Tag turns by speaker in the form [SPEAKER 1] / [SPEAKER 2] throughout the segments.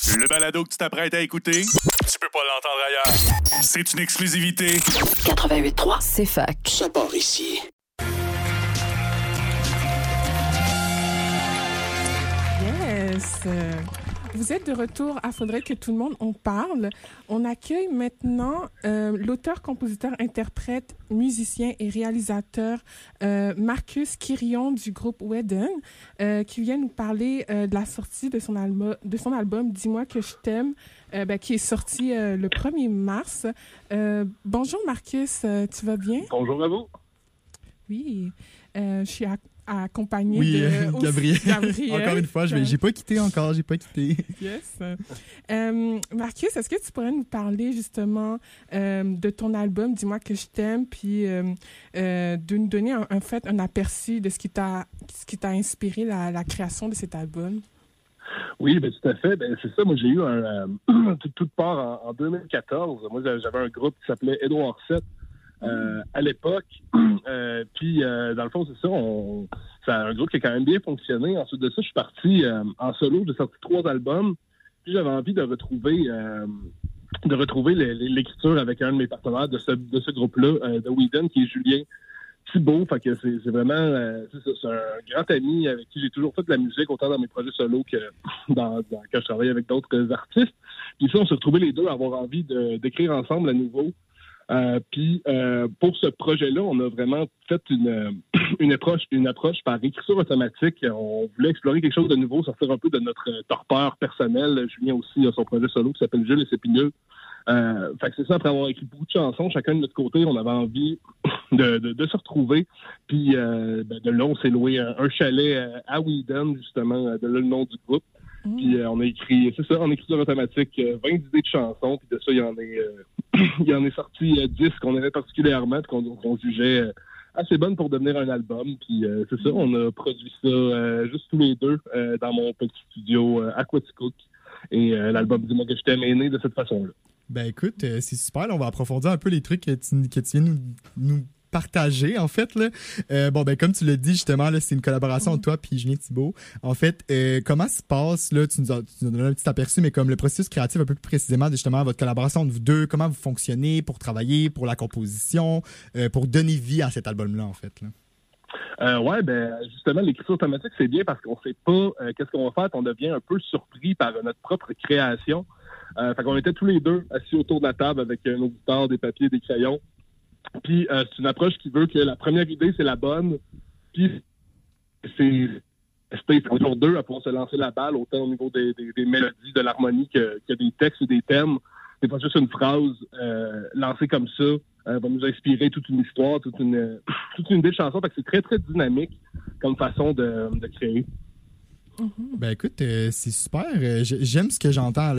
[SPEAKER 1] Le balado que tu t'apprêtes à écouter, tu peux pas l'entendre ailleurs. C'est une exclusivité.
[SPEAKER 2] 88.3, c'est fac.
[SPEAKER 3] Ça part ici.
[SPEAKER 4] Yes! Vous êtes de retour à Faudrait que tout le monde en parle. On accueille maintenant l'auteur, compositeur, interprète, musicien et réalisateur Marcus Quirion du groupe Weden qui vient nous parler de la sortie de son album Dis-moi que je t'aime qui est sorti le 1er mars. Bonjour Marcus, tu vas bien?
[SPEAKER 5] Bonjour à vous.
[SPEAKER 4] Oui, je suis accompagné
[SPEAKER 6] de
[SPEAKER 4] Gabriel.
[SPEAKER 6] Encore une fois, j'ai pas quitté.
[SPEAKER 4] Yes. Marcus, est-ce que tu pourrais nous parler justement de ton album Dis-moi que je t'aime, puis de nous donner un aperçu de ce qui t'a inspiré la création de cet album?
[SPEAKER 5] Oui, ben, tout à fait. Ben, c'est ça. Moi, j'ai eu toute part en 2014. Moi, j'avais un groupe qui s'appelait Édouard 7. À l'époque, puis dans le fond, c'est ça, c'est un groupe qui a quand même bien fonctionné. Ensuite de ça, je suis parti en solo, j'ai sorti 3 albums, puis j'avais envie de retrouver l'écriture avec un de mes partenaires de ce groupe-là, de Weden, qui est Julien Thibault. Fait que c'est vraiment c'est un grand ami avec qui j'ai toujours fait de la musique, autant dans mes projets solo que quand je travaille avec d'autres artistes. Puis ça, on s'est retrouvés les deux à avoir envie d'écrire ensemble à nouveau. Puis pour ce projet-là, on a vraiment fait une approche par écriture automatique. On voulait explorer quelque chose de nouveau, sortir un peu de notre torpeur personnelle. Julien aussi a son projet solo qui s'appelle Jules et ses pigneux. Fait que c'est ça, après avoir écrit beaucoup de chansons, chacun de notre côté, on avait envie de se retrouver. Puis de là, on s'est loué un chalet à Weden, justement, de là le nom du groupe. Puis on a écrit, c'est ça, en écriture automatique, 20 idées de chansons, puis de ça, il y en est sorti 10 qu'on aimait particulièrement, qu'on jugeait assez bonnes pour devenir un album. Puis c'est ça, on a produit ça juste tous les deux dans mon petit studio Aquaticook. Et l'album Dis-moi que je t'aime est né de cette façon-là.
[SPEAKER 6] Ben écoute, c'est super. Là, on va approfondir un peu les trucs que tu viens nous partager, en fait. Là. Comme tu l'as dit, justement, là, c'est une collaboration entre toi et Julien Thibault. En fait, comment se passe, là, tu nous as donné un petit aperçu, mais comme le processus créatif un peu plus précisément, justement, votre collaboration entre vous deux, comment vous fonctionnez pour travailler, pour la composition, pour donner vie à cet album-là, en fait, là?
[SPEAKER 5] Justement, l'écriture automatique, c'est bien parce qu'on sait pas qu'est-ce qu'on va faire, on devient un peu surpris par notre propre création. Fait qu'on était tous les deux assis autour de la table avec nos guitares, des papiers, des crayons. Puis c'est une approche qui veut que la première idée, c'est la bonne. Puis c'est toujours deux à pouvoir se lancer la balle, autant au niveau des mélodies, de l'harmonie que des textes ou des thèmes. C'est pas juste une phrase lancée comme ça. Va nous inspirer toute une histoire, toute une idée de chanson. Fait que c'est très, très dynamique comme façon de créer.
[SPEAKER 6] Ben écoute, c'est super. J'aime ce que j'entends.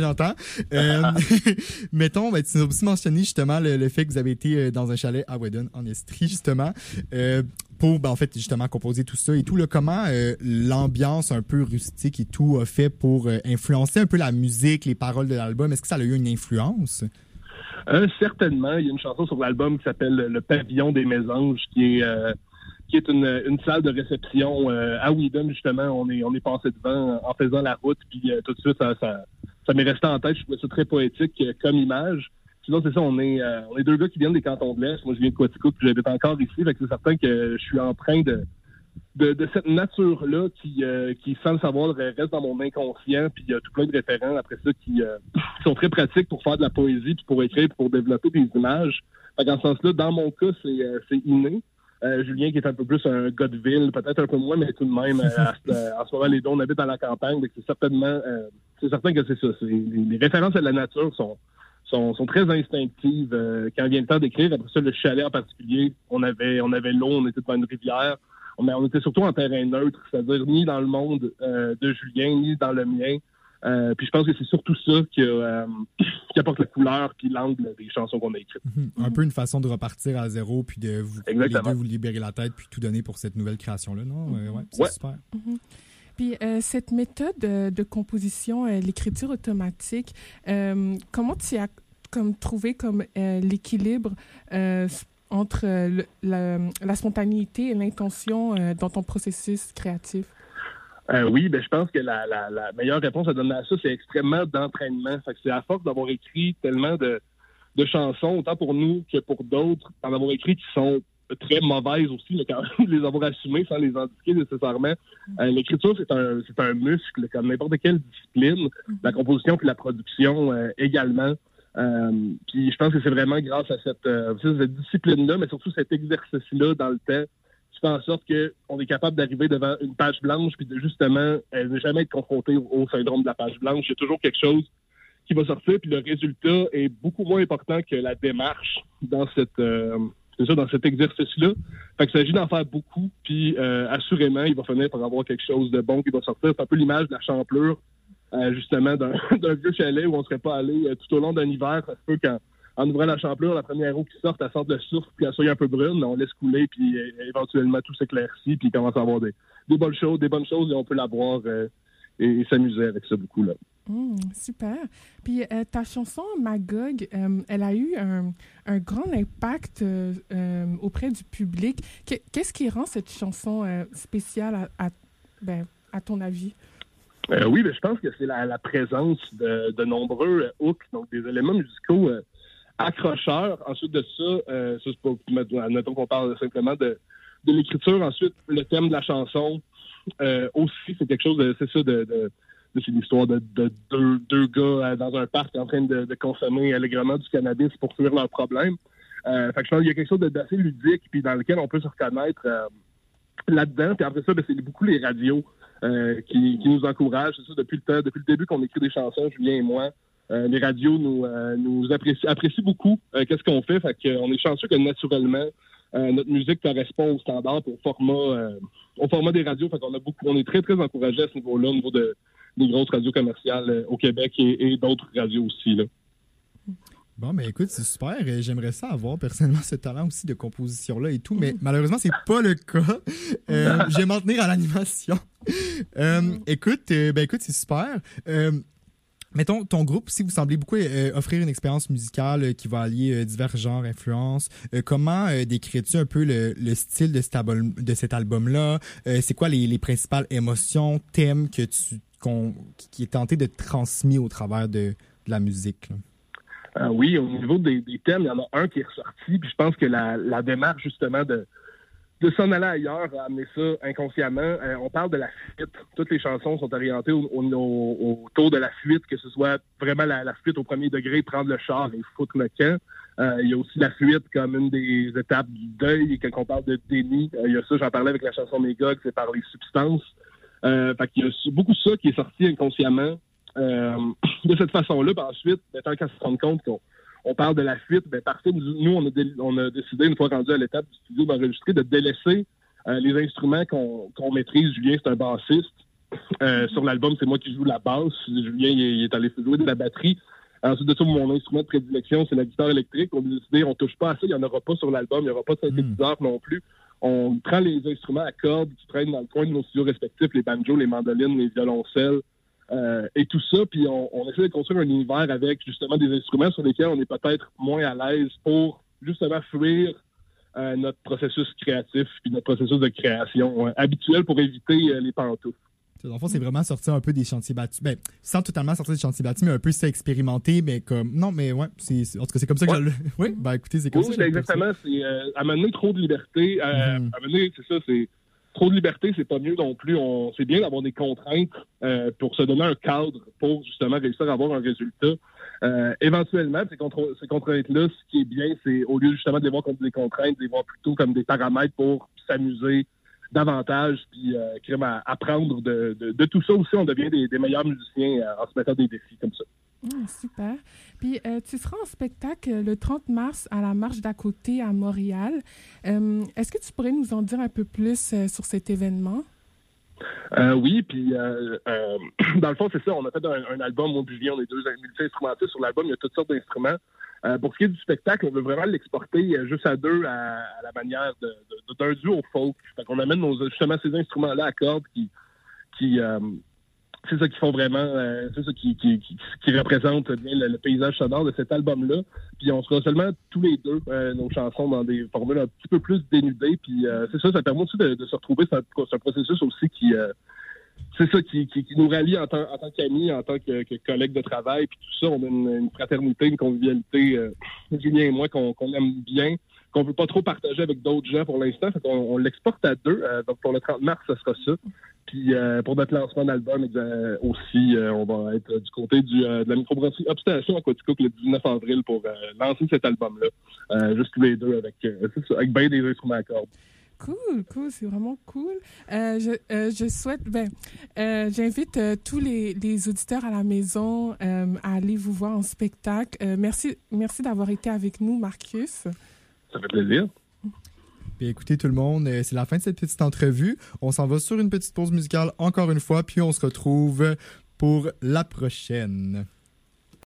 [SPEAKER 6] Mettons, tu nous as aussi mentionné justement le fait que vous avez été dans un chalet à Weden, en Estrie, justement, pour, justement, composer tout ça et tout. Là, comment l'ambiance un peu rustique et tout a fait pour influencer un peu la musique, les paroles de l'album? Est-ce que ça a eu une influence?
[SPEAKER 5] Certainement. Il y a une chanson sur l'album qui s'appelle « Le pavillon des mésanges » qui est une salle de réception à Weden, justement. On est passé devant en faisant la route, puis tout de suite, ça m'est resté en tête. Je trouvais ça très poétique comme image. Sinon, c'est ça, on est deux gars qui viennent des cantons de l'Est. Moi, je viens de Quaticook, puis j'habite encore ici. Fait que c'est certain que je suis empreint de cette nature-là qui, sans le savoir, reste dans mon inconscient. Puis il y a tout plein de référents après ça qui sont très pratiques pour faire de la poésie, puis pour écrire, puis pour développer des images. Fait qu'en ce sens-là, dans mon cas, c'est inné. Julien, qui est un peu plus un gars de ville, peut-être un peu moins, mais tout de même, en ce moment, les deux, on habite dans la campagne, donc c'est certain que c'est ça. Les références à la nature sont très instinctives quand vient le temps d'écrire. Après ça, le chalet en particulier, on avait l'eau, on était devant une rivière. On était surtout en terrain neutre, c'est-à-dire ni dans le monde de Julien, ni dans le mien. Puis je pense que c'est surtout ça qui apporte la couleur puis l'angle des chansons qu'on a écrites.
[SPEAKER 6] Un peu une façon de repartir à zéro puis de les deux vous libérer la tête puis tout donner pour cette nouvelle création-là, non? C'est super.
[SPEAKER 4] Puis cette méthode de composition, l'écriture automatique, comment tu as trouvé l'équilibre entre la spontanéité et l'intention dans ton processus créatif?
[SPEAKER 5] Oui, je pense que la meilleure réponse à donner à ça, c'est extrêmement d'entraînement. Fait que c'est à force d'avoir écrit tellement de chansons, autant pour nous que pour d'autres, d'en avoir écrit qui sont très mauvaises aussi, mais quand même de les avoir assumées sans les indiquer nécessairement. L'écriture, c'est un muscle, comme n'importe quelle discipline, la composition puis la production également. Puis je pense que c'est vraiment grâce à cette discipline-là, mais surtout cet exercice-là dans le temps, qui fait en sorte qu'on est capable d'arriver devant une page blanche puis de justement ne jamais être confronté au syndrome de la page blanche. Il y a toujours quelque chose qui va sortir, puis le résultat est beaucoup moins important que la démarche dans dans cet exercice-là. Fait qu'il s'agit d'en faire beaucoup, puis assurément, il va finir par avoir quelque chose de bon qui va sortir. C'est un peu l'image de la champlure, justement, d'un vieux chalet où on ne serait pas allé tout au long d'un hiver. Ça se peut qu'en ouvrant la champlure, la première eau qui sort, elle sort de soufre, puis elle soit un peu brune, on laisse couler, puis éventuellement tout s'éclaircit, puis il commence à avoir des bonnes choses, et on peut la boire et s'amuser avec ça beaucoup, là.
[SPEAKER 4] Super. Puis ta chanson Magog, elle a eu un grand impact auprès du public. Qu'est-ce qui rend cette chanson spéciale à ton avis?
[SPEAKER 5] Oui, je pense que c'est la présence de nombreux hooks, donc des éléments musicaux accrocheurs. Ensuite de ça, c'est pas, admettons qu'on parle simplement de l'écriture. Ensuite, le thème de la chanson aussi, c'est quelque chose c'est une histoire de deux gars dans un parc en train de consommer allègrement du cannabis pour fuir leurs problèmes. Fait que je pense qu'il y a quelque chose d'assez ludique puis dans lequel on peut se reconnaître là-dedans. Puis après ça, c'est beaucoup les radios qui nous encouragent. C'est ça, depuis le début qu'on écrit des chansons, Julien et moi. Les radios nous apprécient beaucoup qu'est-ce qu'on fait. Fait qu'on est chanceux que naturellement, notre musique correspond au standard au format des radios. Fait qu'on on est très, très encouragés à ce niveau-là, au niveau des grosses radios commerciales au Québec et d'autres radios aussi, là.
[SPEAKER 6] Bon, écoute, c'est super. J'aimerais ça avoir personnellement ce talent aussi de composition-là et tout, mais malheureusement, c'est pas le cas. Je vais m'en tenir à l'animation. Écoute, c'est super. Mettons, ton groupe, si vous semblez beaucoup offrir une expérience musicale qui va allier divers genres, influences, comment décris-tu un peu le style de cet album-là? C'est quoi les principales émotions, thèmes qui est tenté de transmis au travers de la musique, là?
[SPEAKER 5] Oui, au niveau des thèmes, il y en a un qui est ressorti, puis je pense que la démarche, justement, de s'en aller ailleurs, à amener ça inconsciemment. On parle de la fuite. Toutes les chansons sont orientées autour de la fuite, que ce soit vraiment la fuite au premier degré, prendre le char et foutre le camp. Il y a aussi la fuite comme une des étapes du deuil. Quand on parle de déni, il y a ça, j'en parlais avec la chanson Magog, c'est par les substances. Fait qu'il y a beaucoup de ça qui est sorti inconsciemment de cette façon-là. Puis ensuite, tant qu'à se rendre compte qu'on parle de la fuite, parfait. Nous, on a décidé, une fois rendu à l'étape du studio d'enregistrer, de délaisser les instruments qu'on maîtrise. Julien, c'est un bassiste. Sur l'album, c'est moi qui joue la basse. Julien, il est allé jouer de la batterie. Ensuite de ça, mon instrument de prédilection, c'est la guitare électrique. On a décidé, on touche pas à ça, il n'y en aura pas sur l'album, il n'y aura pas de synthétiseur non plus. On prend les instruments à cordes qui traînent dans le coin de nos studios respectifs, les banjos, les mandolines, les violoncelles, et tout ça, puis on essaie de construire un univers avec justement des instruments sur lesquels on est peut-être moins à l'aise pour justement fuir notre processus créatif puis notre processus de création habituel pour éviter les pantoufles.
[SPEAKER 6] Dans le fond, c'est vraiment sortir un peu des chantiers battus. Sans totalement sortir des chantiers battus, mais un peu ça expérimenter, mais comme... Non, mais ouais, en tout cas, c'est comme ça que je le... Oui, écoutez, c'est comme ça.
[SPEAKER 5] Oui, exactement. C'est amener trop de liberté. Amener, c'est ça, c'est... Trop de liberté, c'est pas mieux non plus. C'est bien d'avoir des contraintes pour se donner un cadre pour justement réussir à avoir un résultat. Éventuellement, ces contraintes-là, ce qui est bien, c'est au lieu justement de les voir comme des contraintes, de les voir plutôt comme des paramètres pour s'amuser davantage, puis apprendre de tout ça aussi. On devient des meilleurs musiciens en se mettant des défis comme ça.
[SPEAKER 4] Super. Puis, tu seras en spectacle le 30 mars à la Marche d'à côté à Montréal. Est-ce que tu pourrais nous en dire un peu plus sur cet événement?
[SPEAKER 5] Oui, puis dans le fond, c'est ça. On a fait un album, moi et Julien, on est deux multi-instrumentistes sur l'album. Il y a toutes sortes d'instruments. Pour ce qui est du spectacle, on veut vraiment l'exporter juste à deux à la manière d'un duo folk. Fait qu'on amène justement ces instruments-là à cordes qui c'est ça qui font vraiment, c'est ça qui représente bien le paysage sonore de cet album-là. Puis on sera seulement tous les deux, nos chansons dans des formules un petit peu plus dénudées. Puis c'est ça permet aussi de se retrouver. C'est un processus aussi qui c'est ça qui nous rallie en tant qu'amis, en tant que collègues de travail, puis tout ça. On a une fraternité, une convivialité, Julien et moi, qu'on aime bien, qu'on veut pas trop partager avec d'autres gens pour l'instant. Fait qu'on on l'exporte à deux. Donc, pour le 30 mars, ce sera ça. Puis, pour notre lancement d'album aussi, on va être du côté de la microbrasserie Obstation à Quaticook le 19 avril pour lancer cet album-là. Juste tous les deux avec bien des instruments à cordes.
[SPEAKER 4] Cool, c'est vraiment cool. Je souhaite, j'invite tous les auditeurs à la maison à aller vous voir en spectacle. Merci d'avoir été avec nous, Marcus.
[SPEAKER 5] Ça fait plaisir.
[SPEAKER 6] Puis écoutez tout le monde, c'est la fin de cette petite entrevue. On s'en va sur une petite pause musicale encore une fois, puis on se retrouve pour la prochaine.